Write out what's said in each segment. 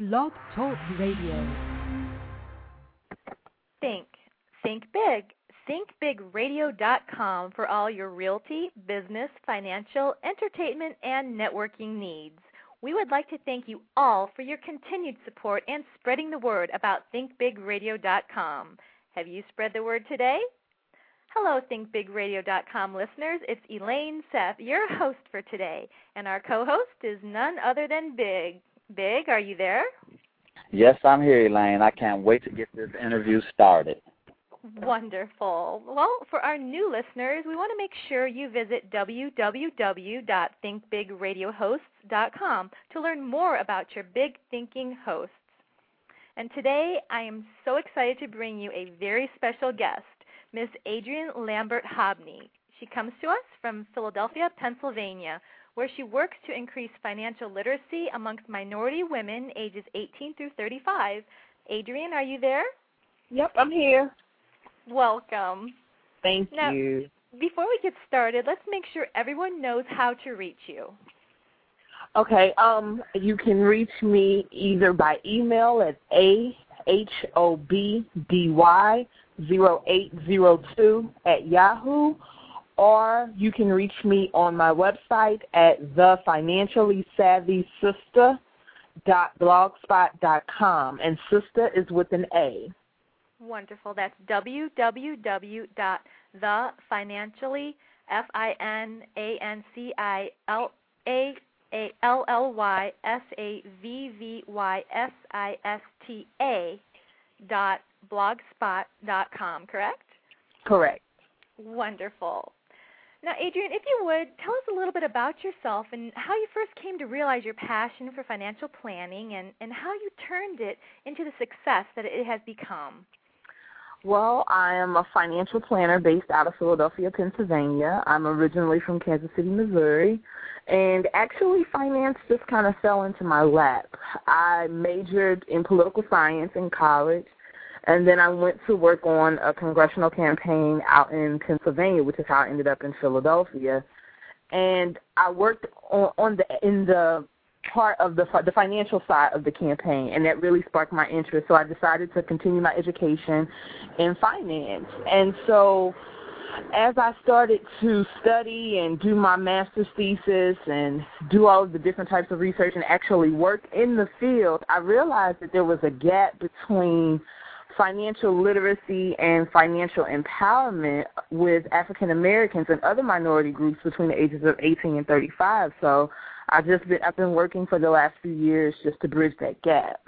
Blog Talk Radio. Think big. ThinkBigRadio.com for all your realty, business, financial, entertainment, and networking needs. We would like to thank you all for your continued support and spreading the word about ThinkBigRadio.com. Have you spread the word today? Hello, ThinkBigRadio.com listeners. It's Elaine Seth, your host for today, and our co-host is none other than Big. Big, are you there? Yes, I'm here, Elaine. I can't wait to get this interview started. Wonderful. Well, for our new listeners, we want to make sure you visit www.thinkbigradiohosts.com to learn more about your big thinking hosts. And today, I am so excited to bring you a very special guest, Miss Adrienne Lambert-Hobney. She comes to us from Philadelphia, Pennsylvania, where she works to increase financial literacy amongst minority women ages 18 through 35. Adrienne, are you there? Yep, I'm here. Welcome. Thank you. Before we get started, let's make sure everyone knows how to reach you. Okay, you can reach me either by email at ahobdy0802 or you can reach me on my website at thefinanciallySavvySister.blogspot.com, and sister is with an A. Wonderful. That's www.thefinanciallySavvySista.blogspot.com, correct? Correct. Wonderful. Now, Adrienne, if you would, tell us a little bit about yourself and how you first came to realize your passion for financial planning and how you turned it into the success that it has become. Well, I am a financial planner based out of Philadelphia, Pennsylvania. I'm originally from Kansas City, Missouri, and actually finance just kind of fell into my lap. I majored in political science in college, and then I went to work on a congressional campaign out in Pennsylvania, which is how I ended up in Philadelphia. And I worked in the part of the financial side of the campaign, and that really sparked my interest. So I decided to continue my education in finance. And so as I started to study and do my master's thesis and do all of the different types of research and actually work in the field, I realized that there was a gap between financial literacy and financial empowerment with African Americans and other minority groups between the ages of 18 and 35. So I've been working for the last few years just to bridge that gap.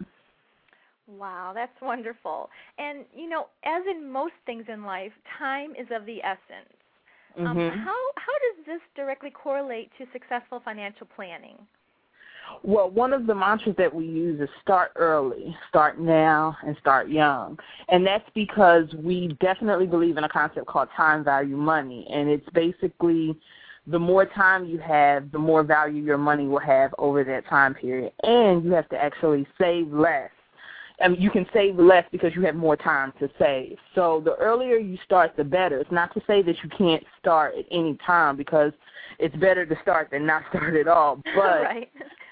Wow, that's wonderful. And, you know, as in most things in life, time is of the essence. How does this directly correlate to successful financial planning? Well, one of the mantras that we use is start early, start now, and start young. And that's because we definitely believe in a concept called time value money. And it's basically the more time you have, the more value your money will have over that time period. And you have to actually save less. I mean, you can save less because you have more time to save. So the earlier you start, the better. It's not to say that you can't start at any time, because it's better to start than not start at all. But right.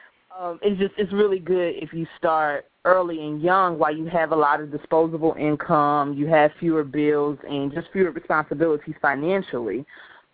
It's really good if you start early and young while you have a lot of disposable income, you have fewer bills, and just fewer responsibilities financially.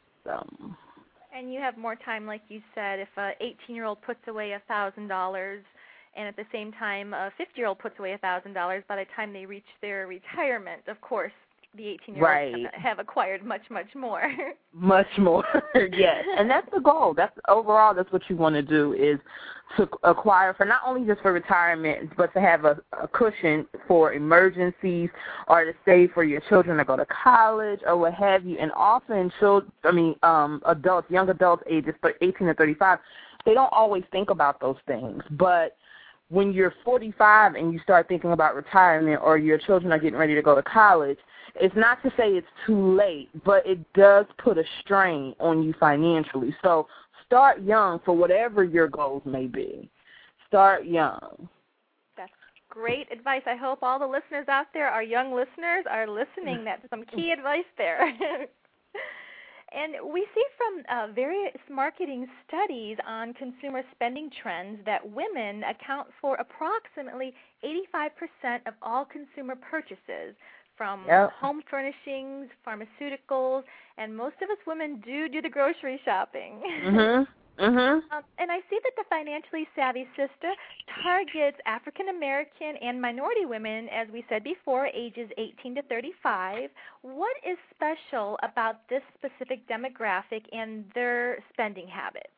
And you have more time, like you said, if an 18-year-old puts away $1,000 and at the same time a 50-year-old puts away $1,000, by the time they reach their retirement, of course, the 18-year-olds have acquired much, much more. Much more, yes. And that's the goal. That's what you want to do, is to acquire for not only just for retirement, but to have a cushion for emergencies or to save for your children to go to college or what have you. And often adults, young adults ages 18 to 35, they don't always think about those things. But when you're 45 and you start thinking about retirement or your children are getting ready to go to college, it's not to say it's too late, but it does put a strain on you financially. So start young for whatever your goals may be. Start young. That's great advice. I hope all the listeners out there, our young listeners, are listening. That's some key advice there. And we see from various marketing studies on consumer spending trends that women account for approximately 85% of all consumer purchases, from home furnishings, pharmaceuticals, and most of us women do the grocery shopping. And I see that the Financially Savvy Sister targets African American and minority women, as we said before, ages 18 to 35. What is special about this specific demographic and their spending habits?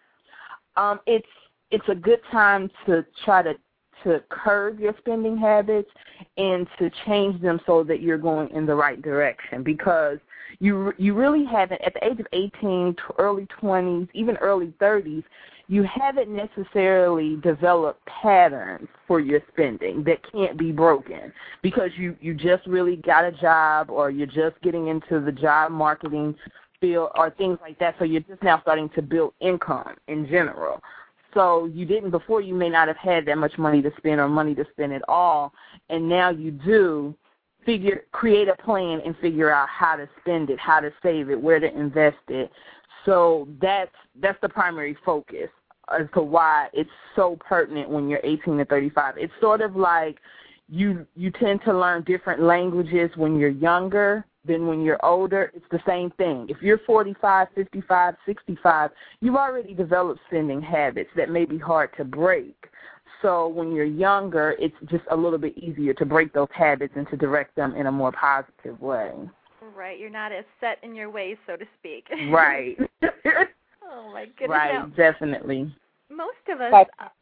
It's a good time to try to curb your spending habits and to change them so that you're going in the right direction, because you really haven't, at the age of 18, early 20s, even early 30s, you haven't necessarily developed patterns for your spending that can't be broken, because you just really got a job, or you're just getting into the job marketing field or things like that, so you're just now starting to build income in general. So you didn't before, you may not have had that much money to spend or money to spend at all, and now you do. Create a plan and figure out how to spend it, how to save it, where to invest it. So that's the primary focus as to why it's so pertinent when you're 18 to 35. It's sort of like you tend to learn different languages when you're younger than when you're older. It's the same thing. If you're 45, 55, 65, you've already developed spending habits that may be hard to break. So when you're younger, it's just a little bit easier to break those habits and to direct them in a more positive way. Right. You're not as set in your ways, so to speak. Right. Oh, my goodness. Right, now, definitely. Most of us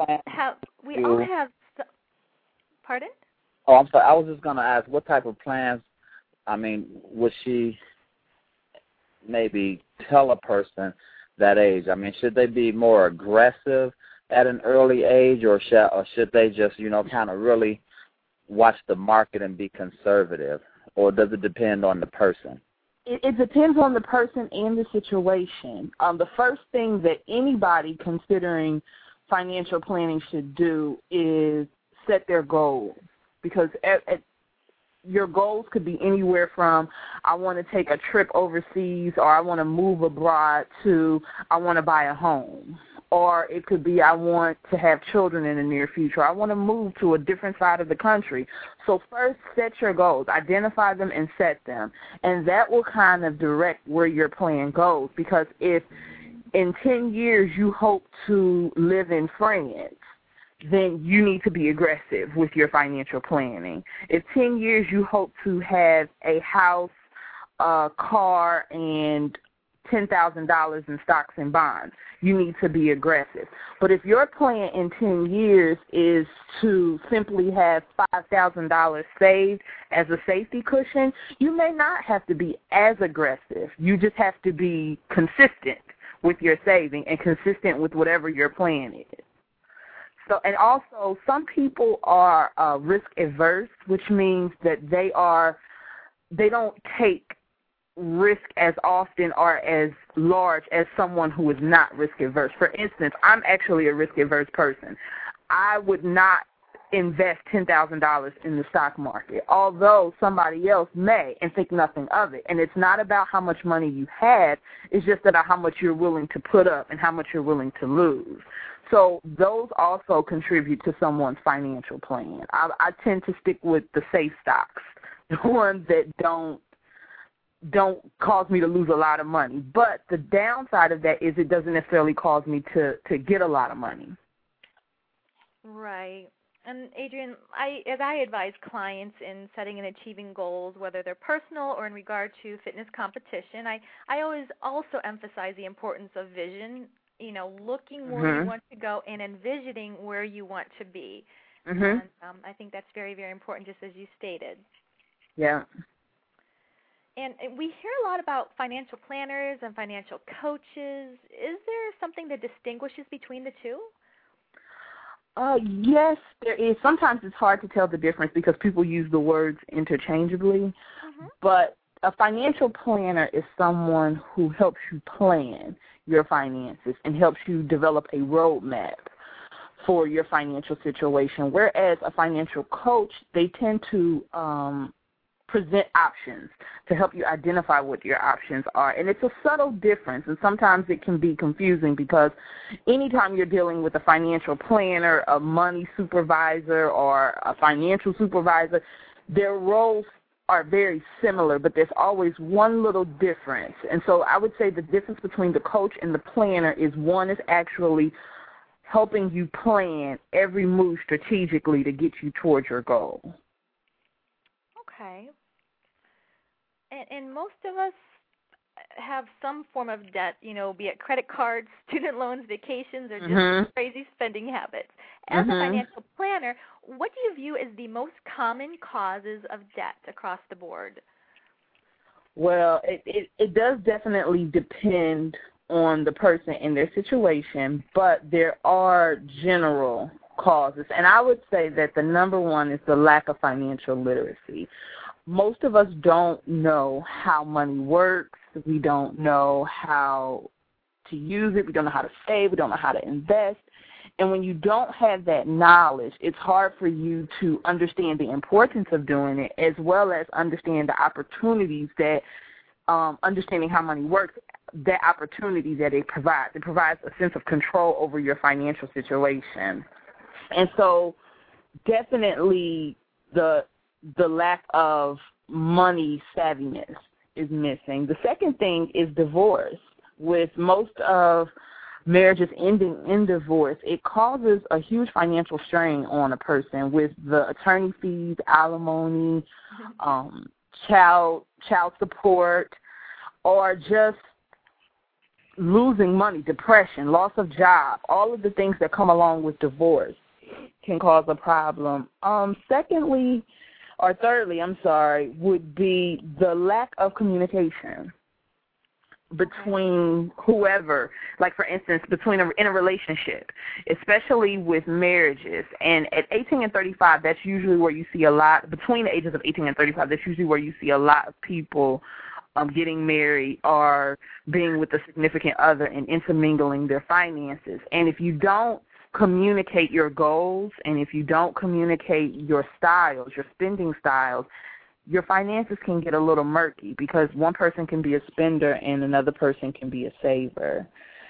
all have, pardon? Oh, I'm sorry. I was just going to ask, what type of plans, would she maybe tell a person that age? Should they be more aggressive at an early age, or should they just, kind of really watch the market and be conservative, or does it depend on the person? It depends on the person and the situation. The first thing that anybody considering financial planning should do is set their goals, because your goals could be anywhere from I want to take a trip overseas, or I want to move abroad, to I want to buy a home. Or it could be I want to have children in the near future. I want to move to a different side of the country. So first, set your goals. Identify them and set them. And that will kind of direct where your plan goes. Because if in 10 years you hope to live in France, then you need to be aggressive with your financial planning. If 10 years you hope to have a house, a car, and $10,000 in stocks and bonds, you need to be aggressive. But if your plan in 10 years is to simply have $5,000 saved as a safety cushion, you may not have to be as aggressive. You just have to be consistent with your saving and consistent with whatever your plan is. So, and also, some people are risk averse, which means that they don't take risk as often or as large as someone who is not risk averse. For instance, I'm actually a risk averse person. I would not invest $10,000 in the stock market, although somebody else may and think nothing of it. And it's not about how much money you have, it's just about how much you're willing to put up and how much you're willing to lose. So those also contribute to someone's financial plan. I tend to stick with the safe stocks, the ones that don't cause me to lose a lot of money. But the downside of that is it doesn't necessarily cause me to get a lot of money. Right. And Adrienne, as I advise clients in setting and achieving goals, whether they're personal or in regard to fitness competition, I always also emphasize the importance of vision, looking where you want to go and envisioning where you want to be. And I think that's very, very important, just as you stated. Yeah. And we hear a lot about financial planners and financial coaches. Is there something that distinguishes between the two? Yes, there is. Sometimes it's hard to tell the difference because people use the words interchangeably. But a financial planner is someone who helps you plan your finances and helps you develop a roadmap for your financial situation, whereas a financial coach, they tend to present options to help you identify what your options are. And it's a subtle difference, and sometimes it can be confusing because anytime you're dealing with a financial planner, a money supervisor, or a financial supervisor, their roles are very similar, but there's always one little difference. And so I would say the difference between the coach and the planner is one is actually helping you plan every move strategically to get you towards your goal. Okay. And most of us have some form of debt, be it credit cards, student loans, vacations, or just crazy spending habits. As a financial planner, what do you view as the most common causes of debt across the board? Well, it does definitely depend on the person and their situation, but there are general causes. And I would say that the number one is the lack of financial literacy. Most of us don't know how money works. We don't know how to use it. We don't know how to save. We don't know how to invest. And when you don't have that knowledge, it's hard for you to understand the importance of doing it, as well as understand the opportunities that, understanding how money works, that opportunity that it provides. It provides a sense of control over your financial situation. And so definitely the lack of money savviness is missing. The second thing is divorce. With most of marriages ending in divorce, it causes a huge financial strain on a person with the attorney fees, alimony, child support, or just losing money, depression, loss of job, all of the things that come along with divorce can cause a problem. Thirdly, would be the lack of communication between whoever, like for instance, in a relationship, especially with marriages. And at 18 and 35, that's usually where you see a lot, between the ages of 18 and 35, that's usually where you see a lot of people getting married or being with a significant other and intermingling their finances. And if you don't communicate your goals, and if you don't communicate your styles, your spending styles, your finances can get a little murky because one person can be a spender and another person can be a saver.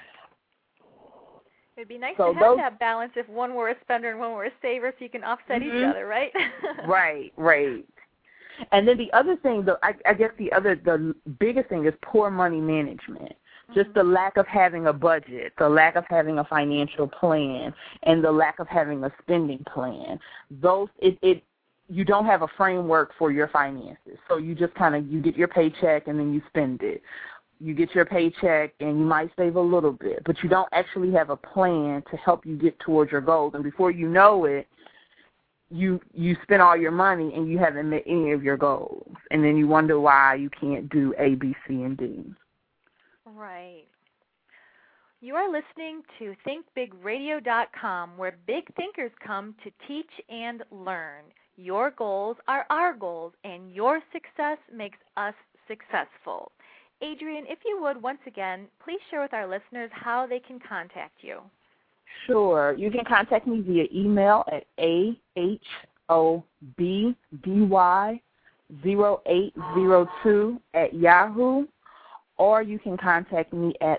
It'd be nice to have that balance if one were a spender and one were a saver so you can offset each other, right? Right. And then the other thing, I guess the biggest thing is poor money management. Just the lack of having a budget, the lack of having a financial plan, and the lack of having a spending plan. You don't have a framework for your finances. So you just you get your paycheck and then you spend it. You get your paycheck and you might save a little bit, but you don't actually have a plan to help you get towards your goals. And before you know it, you spend all your money and you haven't met any of your goals. And then you wonder why you can't do A, B, C, and D. Right. You are listening to ThinkBigRadio.com, where big thinkers come to teach and learn. Your goals are our goals, and your success makes us successful. Adrienne, if you would, once again, please share with our listeners how they can contact you. Sure. You can contact me via email at ahobby0802 or you can contact me at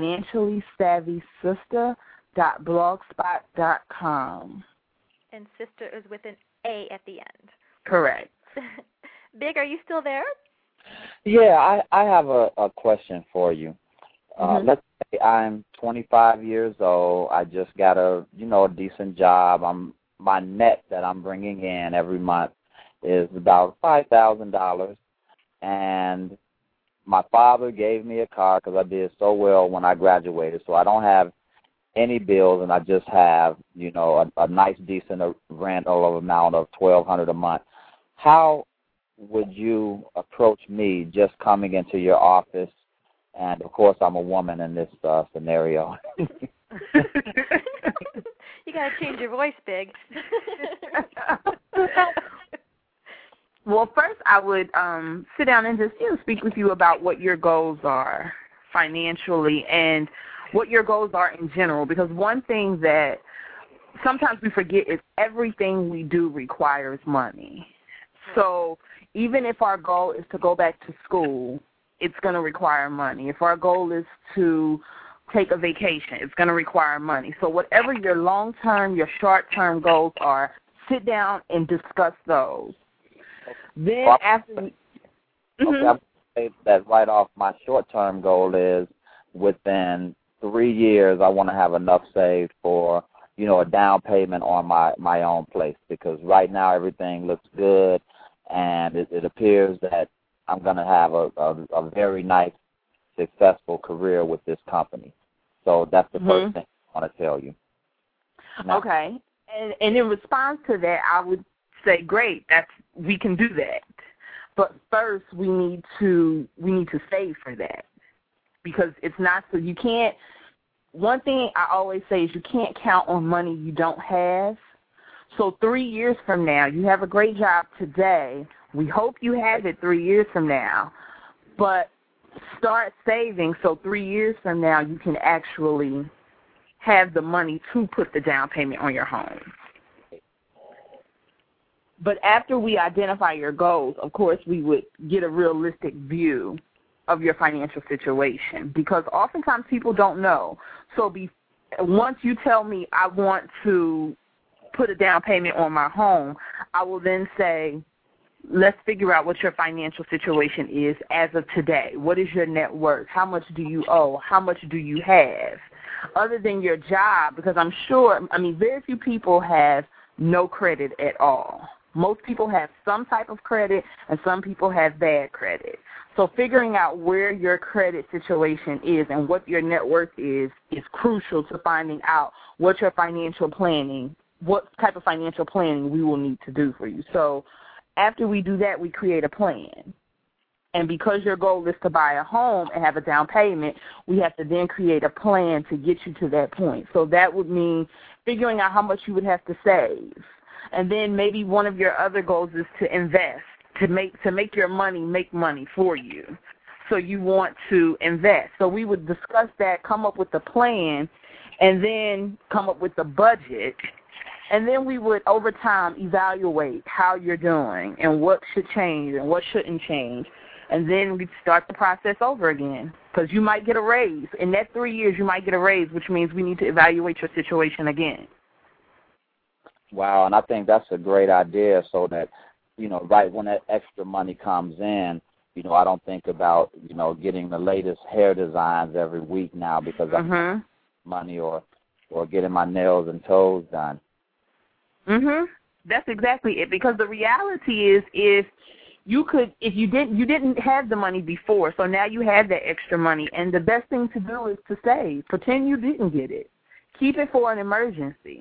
thefinanciallysavvysister.blogspot.com. And sister is with an A at the end. Correct. Big, are you still there? Yeah, I have a question for you. Let's say I'm 25 years old. I just got a decent job. My net that I'm bringing in every month is about $5,000, and my father gave me a car because I did so well when I graduated, so I don't have any bills, and I just have, a nice, decent rental amount of $1,200 a month. How would you approach me just coming into your office? And, of course, I'm a woman in this scenario. You got to change your voice, Big. Well, first I would sit down and just speak with you about what your goals are financially and what your goals are in general, because one thing that sometimes we forget is everything we do requires money. So even if our goal is to go back to school, it's going to require money. If our goal is to take a vacation, it's going to require money. So whatever your long-term, your short-term goals are, sit down and discuss those. Then after okay, I'm going to say that right off, my short-term goal is within 3 years I want to have enough saved for, a down payment on my own place, because right now everything looks good, and it appears that I'm going to have a very nice, successful career with this company. So that's the first thing I want to tell you. Now, okay. And in response to that, I would say, great, we can do that. But first, we need to save for that, because it's not so you can't. One thing I always say is you can't count on money you don't have. So 3 years from now, you have a great job today. We hope you have it 3 years from now, but start saving so 3 years from now you can actually have the money to put the down payment on your home. But after we identify your goals, of course, we would get a realistic view of your financial situation, because oftentimes people don't know. So once you tell me I want to put a down payment on my home, I will then say, let's figure out what your financial situation is as of today. What is your net worth? How much do you owe? How much do you have? Other than your job, because very few people have no credit at all. Most people have some type of credit, and some people have bad credit. So figuring out where your credit situation is and what your net worth is crucial to finding out what type of financial planning we will need to do for you. So after we do that, we create a plan. And because your goal is to buy a home and have a down payment, we have to then create a plan to get you to that point. So that would mean figuring out how much you would have to save. And then maybe one of your other goals is to invest, to make your money make money for you. So you want to invest. So we would discuss that, come up with a plan, and then come up with the budget. And then we would, over time, evaluate how you're doing and what should change and what shouldn't change. And then we'd start the process over again, because you might get a raise. In that 3 years, you might get a raise, which means we need to evaluate your situation again. Wow, and I think that's a great idea, so that, right when that extra money comes in, I don't think about, getting the latest hair designs every week now because I have money or getting my nails and toes done. That's exactly it, because the reality is if you didn't have the money before, so now you have that extra money, and the best thing to do is to save. Pretend you didn't get it. Keep it for an emergency.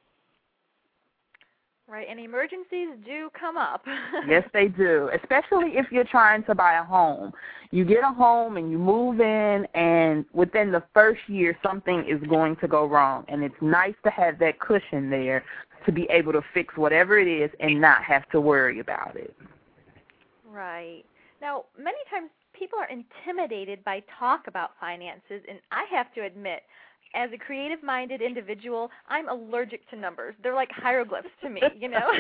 Right, and emergencies do come up. Yes, they do, especially if you're trying to buy a home. You get a home and you move in, and within the first year, something is going to go wrong, and it's nice to have that cushion there to be able to fix whatever it is and not have to worry about it. Right. Now, many times people are intimidated by talk about finances, and I have to admit, as a creative-minded individual, I'm allergic to numbers. They're like hieroglyphs to me,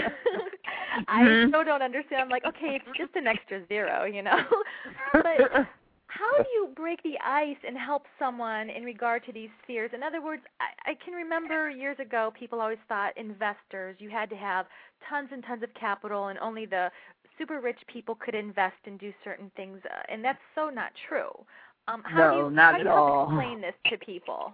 I so don't understand. I'm like, okay, it's just an extra zero, But how do you break the ice and help someone in regard to these fears? In other words, I can remember years ago people always thought investors, you had to have tons and tons of capital, and only the super rich people could invest and do certain things, and that's so not true. How do you help explain this to people?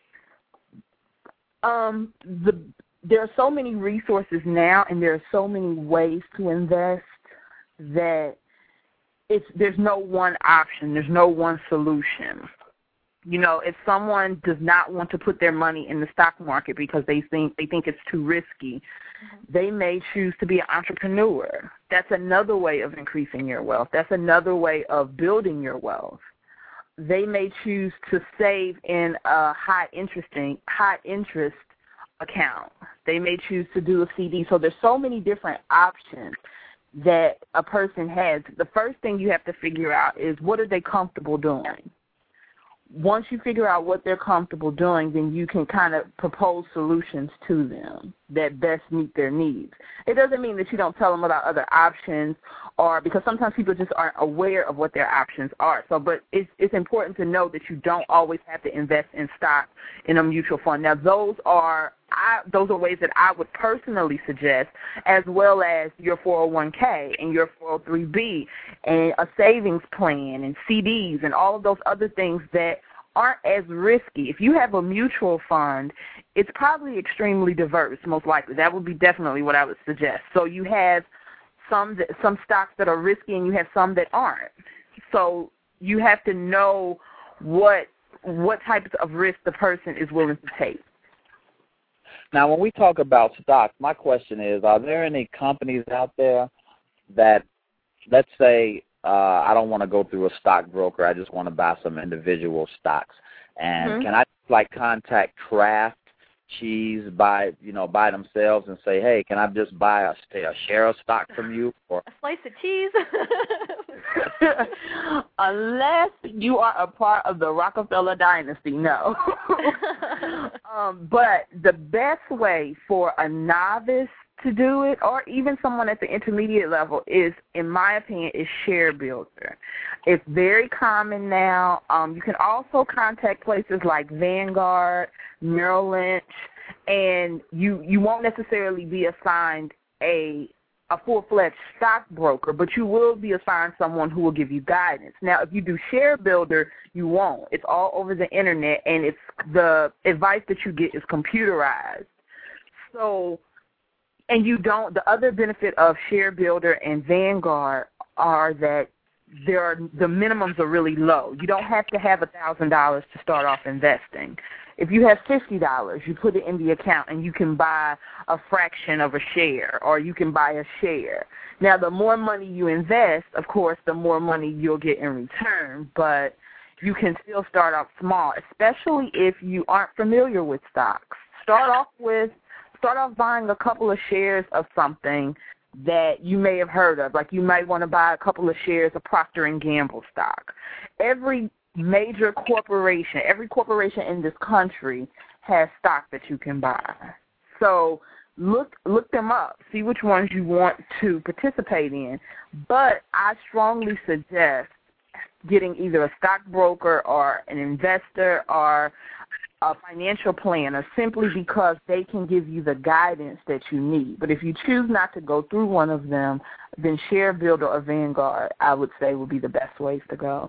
There are so many resources now, and there are so many ways to invest that there's no one option. There's no one solution. If someone does not want to put their money in the stock market because they think it's too risky, they may choose to be an entrepreneur. That's another way of increasing your wealth. That's another way of building your wealth. They may choose to save in a high interest account. They may choose to do a CD. So there's so many different options that a person has. The first thing you have to figure out is, what are they comfortable doing? Once you figure out what they're comfortable doing, then you can kind of propose solutions to them. that best meet their needs. It doesn't mean that you don't tell them about other options, or because sometimes people just aren't aware of what their options are. So, but it's important to know that you don't always have to invest in stock in a mutual fund. Now, those are ways that I would personally suggest, as well as your 401k and your 403b and a savings plan and CDs and all of those other things that aren't as risky. If you have a mutual fund, it's probably extremely diverse, most likely. That would be definitely what I would suggest. So you have some stocks that are risky and you have some that aren't. So you have to know what types of risk the person is willing to take. Now, when we talk about stocks, my question is, are there any companies out there that, let's say, I don't want to go through a stockbroker, I just want to buy some individual stocks, and can I contact Kraft Cheese by themselves and say, hey, can I just buy a share of stock from you? Or a slice of cheese? Unless you are a part of the Rockefeller dynasty, no. But the best way for a novice to do it, or even someone at the intermediate level, is, in my opinion, is ShareBuilder. It's very common now. You can also contact places like Vanguard, Merrill Lynch, and you won't necessarily be assigned a full-fledged stockbroker, but you will be assigned someone who will give you guidance. Now, if you do ShareBuilder, you won't. It's all over the internet, and it's the advice that you get is computerized. So, and you don't. The other benefit of ShareBuilder and Vanguard are that the minimums are really low. You don't have to have $1,000 to start off investing. If you have $50, you put it in the account and you can buy a fraction of a share, or you can buy a share. Now, the more money you invest, of course, the more money you'll get in return, but you can still start off small, especially if you aren't familiar with stocks. Start off buying a couple of shares of something that you may have heard of. Like, you might want to buy a couple of shares of Procter & Gamble stock. Every major corporation, every corporation in this country has stock that you can buy. So look them up. See which ones you want to participate in. But I strongly suggest getting either a stockbroker or an investor or a financial planner, simply because they can give you the guidance that you need. But if you choose not to go through one of them, then ShareBuilder or Vanguard, I would say, would be the best ways to go.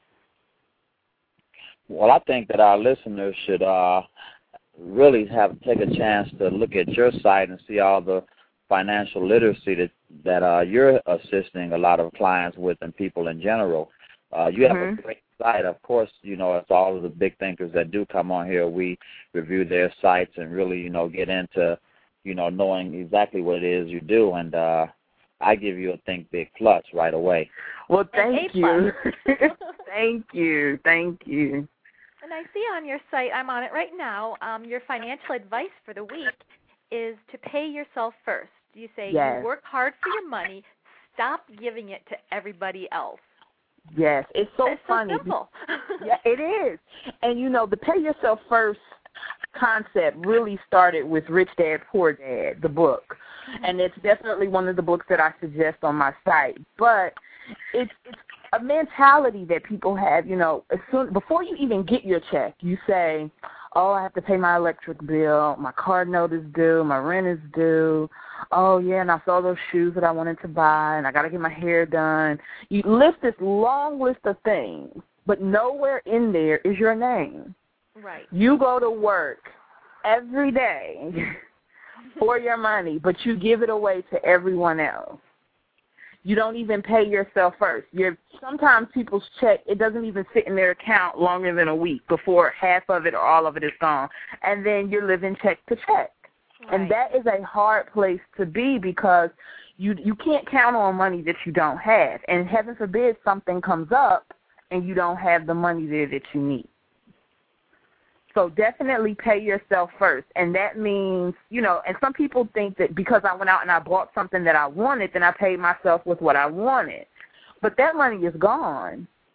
Well, I think that our listeners should really take a chance to look at your site and see all the financial literacy that you're assisting a lot of clients with and people in general. You have a great site. Of course, it's all of the big thinkers that do come on here. We review their sites and really, get into, knowing exactly what it is you do. And I give you a Think Big Plus right away. Well, thank you. Thank you. And I see on your site, I'm on it right now, your financial advice for the week is to pay yourself first. You say, yes. You work hard for your money, stop giving it to everybody else. Yes, it's so funny. So simple. Yeah, it is. And, the pay yourself first concept really started with Rich Dad, Poor Dad, the book. And it's definitely one of the books that I suggest on my site. But it's a mentality that people have, before you even get your check, you say, oh, I have to pay my electric bill, my car note is due, my rent is due, oh, yeah, and I saw those shoes that I wanted to buy, and I got to get my hair done. You list this long list of things, but nowhere in there is your name. Right. You go to work every day for your money, but you give it away to everyone else. You don't even pay yourself first. Sometimes people's check, it doesn't even sit in their account longer than a week before half of it or all of it is gone. And then you're living check to check. Right. And that is a hard place to be, because you can't count on money that you don't have. And heaven forbid something comes up and you don't have the money there that you need. So definitely pay yourself first. And that means, and some people think that because I went out and I bought something that I wanted, then I paid myself with what I wanted. But that money is gone.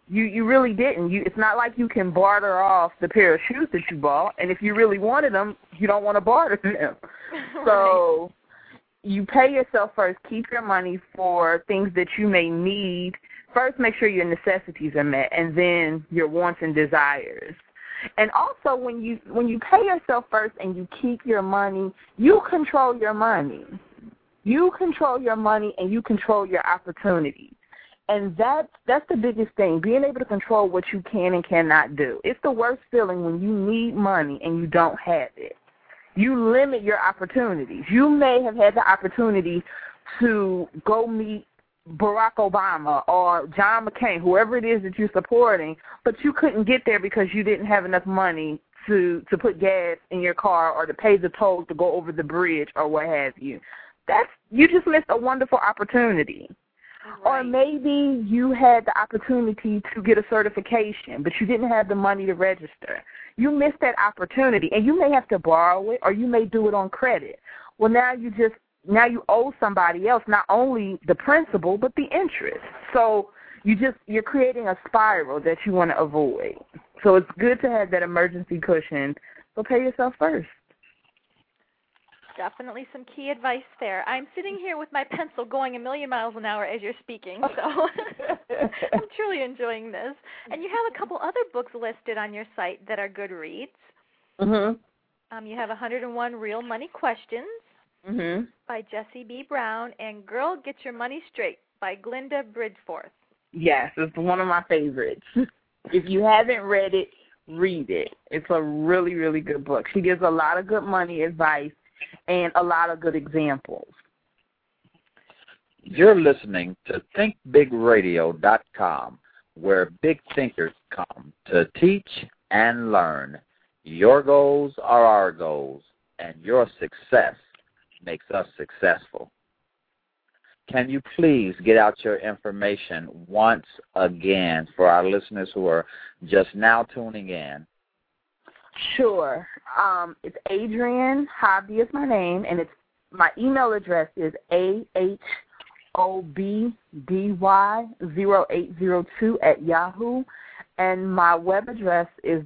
You really didn't. It's not like you can barter off the pair of shoes that you bought, and if you really wanted them, you don't want to barter them. Right. So you pay yourself first. Keep your money for things that you may need. First, make sure your necessities are met, and then your wants and desires. And also, when you pay yourself first and you keep your money, you control your money. You control your money, and you control your opportunities. And that's the biggest thing, being able to control what you can and cannot do. It's the worst feeling when you need money and you don't have it. You limit your opportunities. You may have had the opportunity to go meet Barack Obama or John McCain, whoever it is that you're supporting, but you couldn't get there because you didn't have enough money to put gas in your car or to pay the toll to go over the bridge or what have you. You just missed a wonderful opportunity. Right. Or maybe you had the opportunity to get a certification, but you didn't have the money to register. You missed that opportunity, and you may have to borrow it, or you may do it on credit. Well, now you owe somebody else not only the principal but the interest. So you're creating a spiral that you want to avoid. So it's good to have that emergency cushion. So pay yourself first. Definitely some key advice there. I'm sitting here with my pencil going a million miles an hour as you're speaking, so I'm truly enjoying this. And you have a couple other books listed on your site that are good reads. Mm-hmm. You have 101 Real Money Questions by Jesse B. Brown and Girl, Get Your Money Straight by Glinda Bridgeforth. Yes, it's one of my favorites. If you haven't read it, read it. It's a really, really good book. She gives a lot of good money advice and a lot of good examples. You're listening to thinkbigradio.com, where big thinkers come to teach and learn. Your goals are our goals, and your success makes us successful. Can you please get out your information once again for our listeners who are just now tuning in? Sure. It's Adrienne Hobby is my name, and my email address is ahobdy0802 and my web address is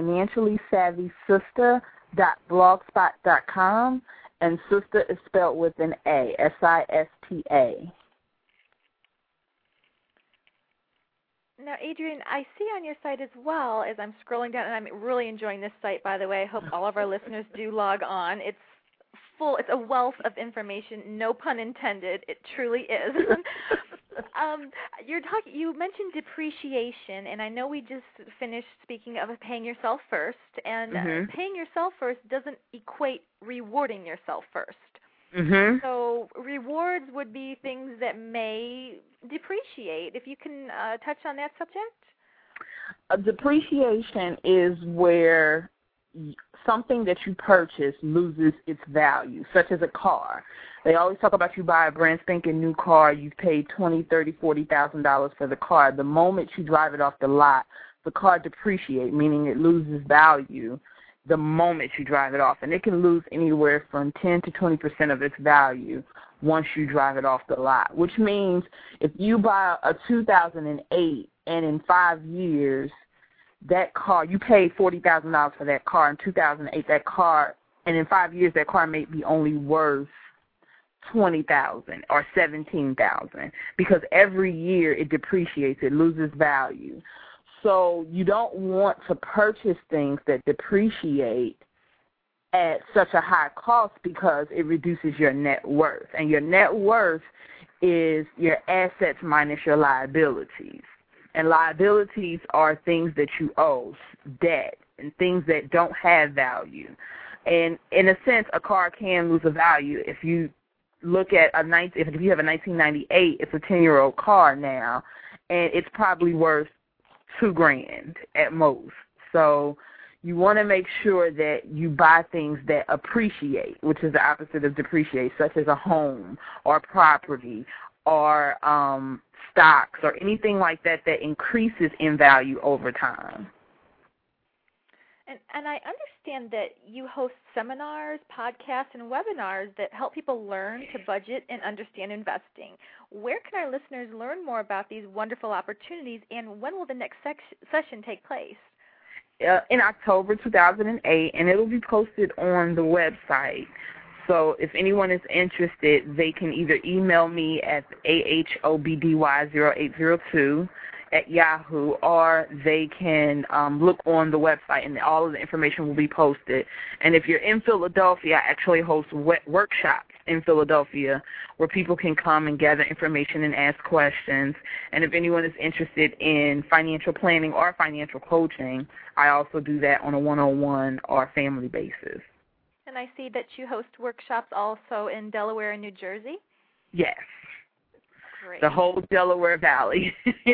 thefinanciallysavvysister.blogspot.com, and sister is spelled with an A, S-I-S-T-A. Now, Adrienne, I see on your site as well, as I'm scrolling down, and I'm really enjoying this site, by the way. I hope all of our listeners do log on. It's a wealth of information, no pun intended. It truly is. You mentioned depreciation, and I know we just finished speaking of paying yourself first, and paying yourself first doesn't equate rewarding yourself first. Mm-hmm. So rewards would be things that may depreciate. If you can touch on that subject? Depreciation is where something that you purchase loses its value, such as a car. They always talk about you buy a brand spanking new car, you've paid $20,000, $30,000, $40,000 for the car. The moment you drive it off the lot, the car depreciates, meaning it loses value the moment you drive it off. And it can lose anywhere from 10 to 20% of its value once you drive it off the lot, which means if you buy a 2008 and in 5 years, that car, you paid $40,000 for that car in 2008, that car, and in 5 years that car may be only worth $20,000 or $17,000 because every year it depreciates, it loses value. So you don't want to purchase things that depreciate at such a high cost because it reduces your net worth. And your net worth is your assets minus your liabilities. And liabilities are things that you owe, debt, and things that don't have value. And in a sense, a car can lose a value. If you look at if you have a 1998, it's a 10-year-old car now, and it's probably worth $2,000 at most. So you want to make sure that you buy things that appreciate, which is the opposite of depreciate, such as a home or property or stocks or anything like that that increases in value over time. And I understand that you host seminars, podcasts, and webinars that help people learn to budget and understand investing. Where can our listeners learn more about these wonderful opportunities, and when will the next session take place? In October 2008, and it will be posted on the website. So if anyone is interested, they can either email me at ahobdy0802 at Yahoo, or they can look on the website, and all of the information will be posted. And if you're in Philadelphia, I actually host workshops in Philadelphia where people can come and gather information and ask questions. And if anyone is interested in financial planning or financial coaching, I also do that on a one-on-one or family basis. And I see that you host workshops also in Delaware and New Jersey? Yes. Great. The whole Delaware Valley.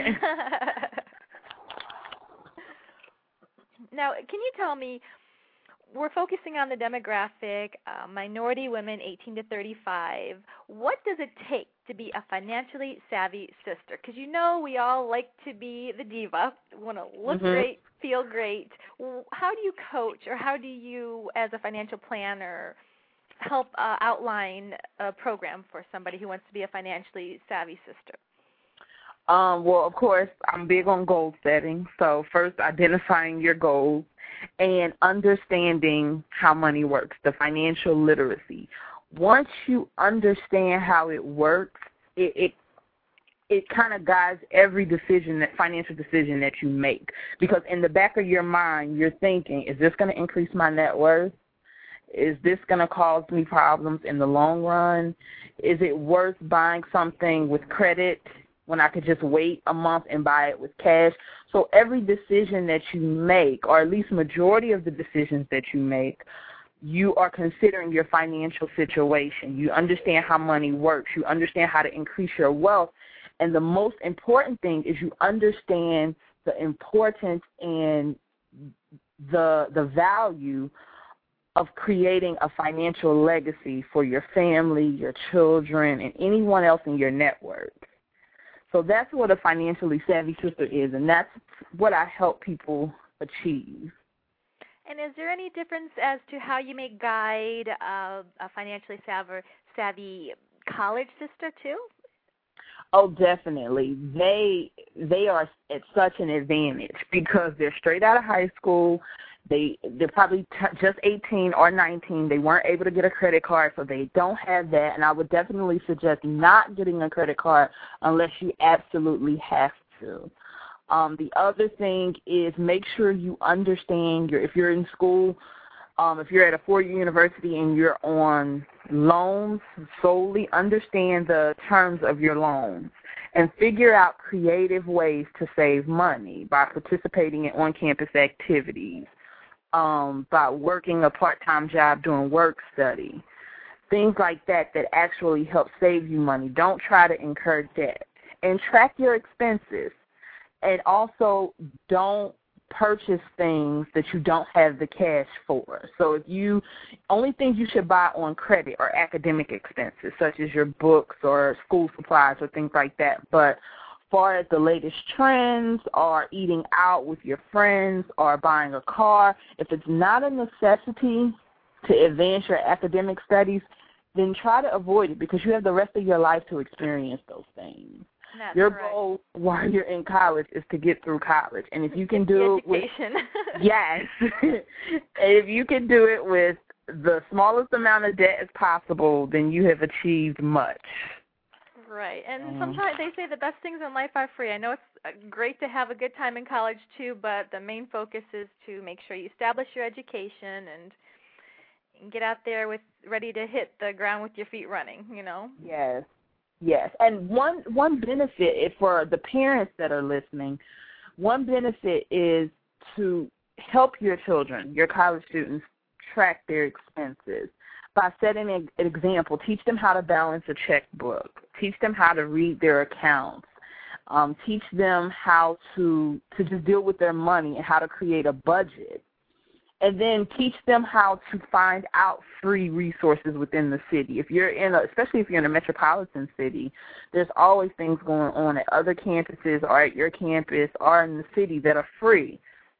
Now, can you tell me, we're focusing on the demographic, minority women 18 to 35. What does it take to be a financially savvy sister? Because you know we all like to be the diva, want to look great, feel great. How do you coach, or how do you, as a financial planner, help outline a program for somebody who wants to be a financially savvy sister? Well, of course, I'm big on goal setting. So first, identifying your goals and understanding how money works, the financial literacy. Once you understand how it works, it kind of guides every financial decision that you make. Because in the back of your mind, you're thinking, is this going to increase my net worth? Is this going to cause me problems in the long run? Is it worth buying something with credit when I could just wait a month and buy it with cash? So every decision that you make, or at least majority of the decisions that you make, you are considering your financial situation. You understand how money works. You understand how to increase your wealth. And the most important thing is you understand the importance and the value of creating a financial legacy for your family, your children, and anyone else in your network. So that's what a financially savvy sister is, and that's what I help people achieve. And is there any difference as to how you may guide a financially savvy college sister too? Oh, definitely. They are at such an advantage because they're straight out of high school. They're probably just 18 or 19. They weren't able to get a credit card, so they don't have that. And I would definitely suggest not getting a credit card unless you absolutely have to. The other thing is make sure you understand if you're in school, if you're at a four-year university and you're on loans solely, understand the terms of your loans and figure out creative ways to save money by participating in on-campus activities, by working a part-time job doing work study, things like that actually help save you money. Don't try to incur debt. And track your expenses. And also don't purchase things that you don't have the cash for. So only things you should buy on credit are academic expenses, such as your books or school supplies or things like that. But far as the latest trends or eating out with your friends or buying a car, if it's not a necessity to advance your academic studies, then try to avoid it because you have the rest of your life to experience those things. That's your right. goal while you're in college is to get through college. And if you can do it with yes. If you can do it with the smallest amount of debt as possible, then you have achieved much. Right. And sometimes they say the best things in life are free. I know it's great to have a good time in college too, but the main focus is to make sure you establish your education and get out there ready to hit the ground with your feet running, you know? Yes. Yes, and one benefit for the parents that are listening, one benefit is to help your children, your college students, track their expenses by setting an example. Teach them how to balance a checkbook. Teach them how to read their accounts. Teach them how to just deal with their money and how to create a budget. And then teach them how to find out free resources within the city. Especially if you're in a metropolitan city, there's always things going on at other campuses or at your campus or in the city that are free.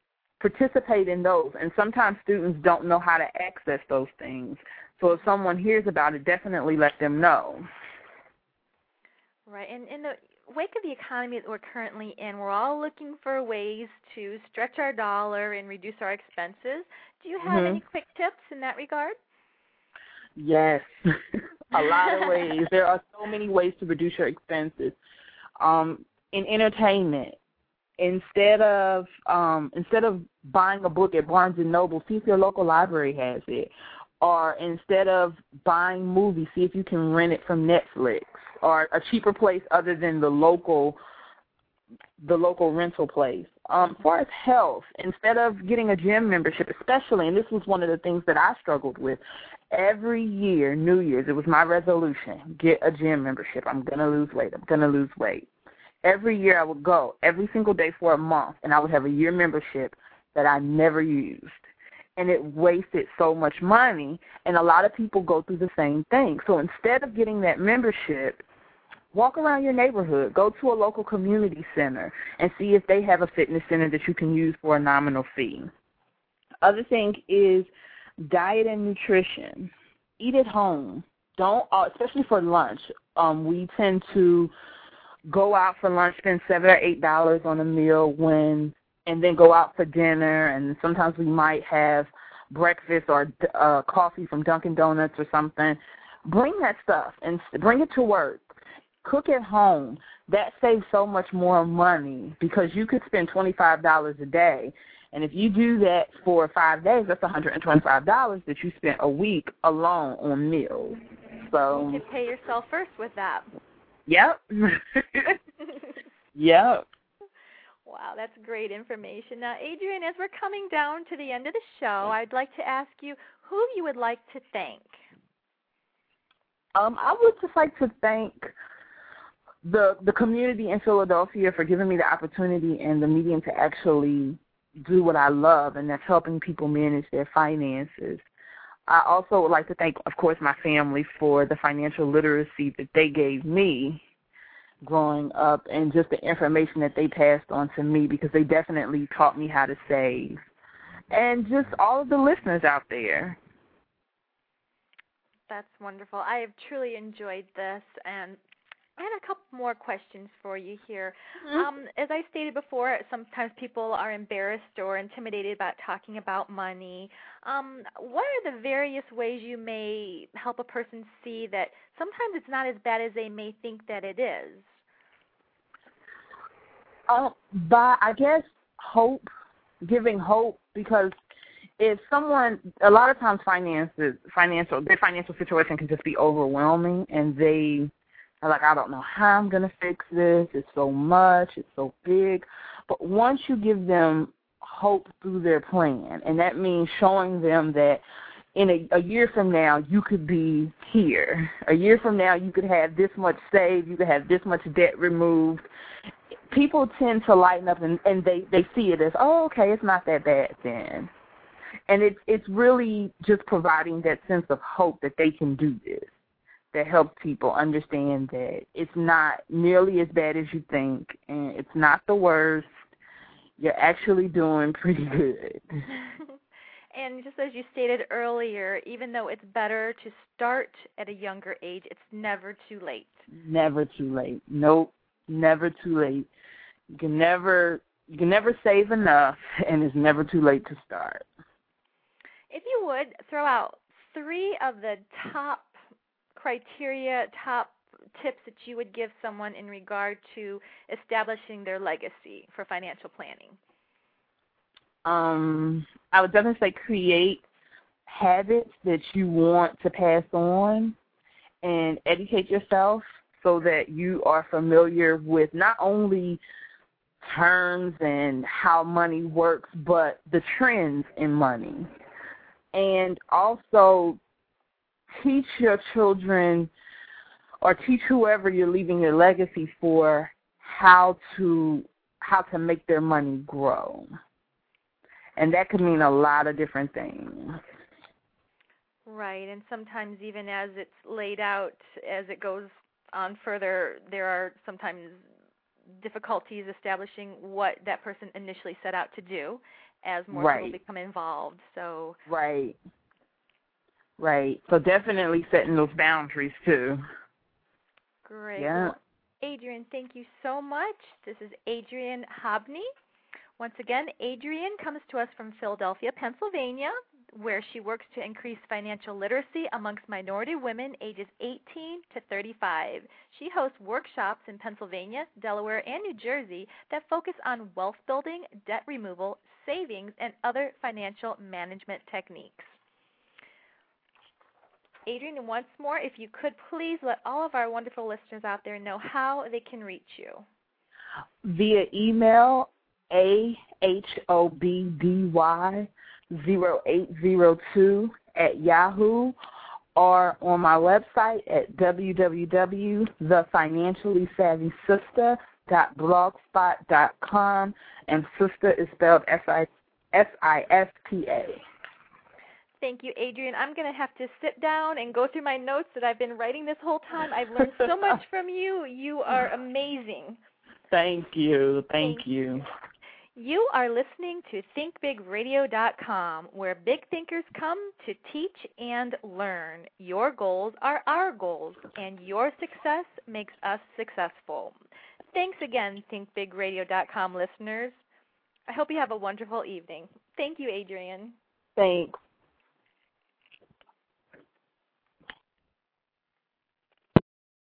participate in those. And sometimes students don't know how to access those things. So if someone hears about it, definitely let them know. Right. And in the wake of the economy that we're currently in, we're all looking for ways to stretch our dollar and reduce our expenses. Do you have any quick tips in that regard? Yes, a lot of ways. There are so many ways to reduce your expenses. In entertainment, instead of buying a book at Barnes & Noble, see if your local library has it. Or instead of buying movies, see if you can rent it from Netflix or a cheaper place other than the local rental place. As far as health, instead of getting a gym membership, especially, and this was one of the things that I struggled with, every year, New Year's, it was my resolution, get a gym membership. I'm going to lose weight. I'm going to lose weight. Every year I would go every single day for a month, and I would have a year membership that I never used. And it wasted so much money, and a lot of people go through the same thing. So instead of getting that membership, walk around your neighborhood, go to a local community center, and see if they have a fitness center that you can use for a nominal fee. Other thing is diet and nutrition. Eat at home. Don't, especially for lunch. We tend to go out for lunch, spend $7 or $8 on a meal and then go out for dinner, and sometimes we might have breakfast or coffee from Dunkin' Donuts or something. Bring that stuff and bring it to work. Cook at home. That saves so much more money because you could spend $25 a day, and if you do that for 5 days, that's $125 that you spent a week alone on meals. So you can pay yourself first with that. Yep. Yep. Wow, that's great information. Now, Adrienne, as we're coming down to the end of the show, I'd like to ask you who you would like to thank. I would just like to thank the community in Philadelphia for giving me the opportunity and the medium to actually do what I love, and that's helping people manage their finances. I also would like to thank, of course, my family for the financial literacy that they gave me growing up and just the information that they passed on to me, because they definitely taught me how to save. And just all of the listeners out there. That's wonderful. I have truly enjoyed this, and I have a couple more questions for you here. As I stated before, sometimes people are embarrassed or intimidated about talking about money. What are the various ways you may help a person see that sometimes it's not as bad as they may think that it is? By, I guess, hope, giving hope, because if someone, a lot of times their financial situation can just be overwhelming, and they are like, I don't know how I'm going to fix this. It's so much. It's so big. But once you give them hope through their plan, and that means showing them that in a year from now, you could be here. A year from now, you could have this much saved. You could have this much debt removed. People tend to lighten up, and they see it as, oh, okay, it's not that bad then. And it's really just providing that sense of hope that they can do this, that helps people understand that it's not nearly as bad as you think, and it's not the worst. You're actually doing pretty good. And just as you stated earlier, even though it's better to start at a younger age, it's never too late. Never too late. Nope, never too late. You can never save enough, and it's never too late to start. If you would, throw out 3 of the top criteria, top tips that you would give someone in regard to establishing their legacy for financial planning. I would definitely say create habits that you want to pass on and educate yourself so that you are familiar with not only terms and how money works, but the trends in money. And also teach your children or teach whoever you're leaving your legacy for how to make their money grow. And that could mean a lot of different things. Right, and sometimes even as it's laid out, as it goes on further, there are sometimes difficulties establishing what that person initially set out to do. as more Right. people become involved. So Right. So definitely setting those boundaries too. great. Yeah. Well, Adrienne, thank you so much. This is Adrienne Hobney. Once again, Adrienne comes to us from Philadelphia, Pennsylvania, where she works to increase financial literacy amongst minority women ages 18 to 35. She hosts workshops in Pennsylvania, Delaware, and New Jersey that focus on wealth building, debt removal, savings, and other financial management techniques. Adrienne, once more, if you could please let all of our wonderful listeners out there know how they can reach you. Via email, ahobdy0802 @yahoo, or on my website at www.thefinanciallysavvysister.blogspot.com, and sister is spelled SISTA. Thank you, Adrienne. I'm going to have to sit down and go through my notes that I've been writing this whole time. I've learned so much from you. You are amazing. Thank you. Thank you. You are listening to ThinkBigRadio.com, where big thinkers come to teach and learn. Your goals are our goals, and your success makes us successful. Thanks again, ThinkBigRadio.com listeners. I hope you have a wonderful evening. Thank you, Adrienne. Thanks.